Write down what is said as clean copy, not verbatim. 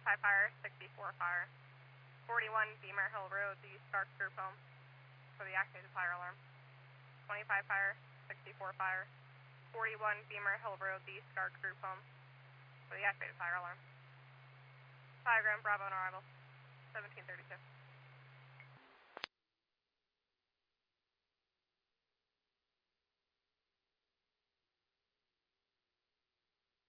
25 fire, 64 fire. 41 Beamer Hill Road, the Stark group home for the activated fire alarm. 25 fire, 64 fire. 41 Beamer Hill Road, the Stark group home for the activated fire alarm. 5 Grand Bravo on arrival, 1732.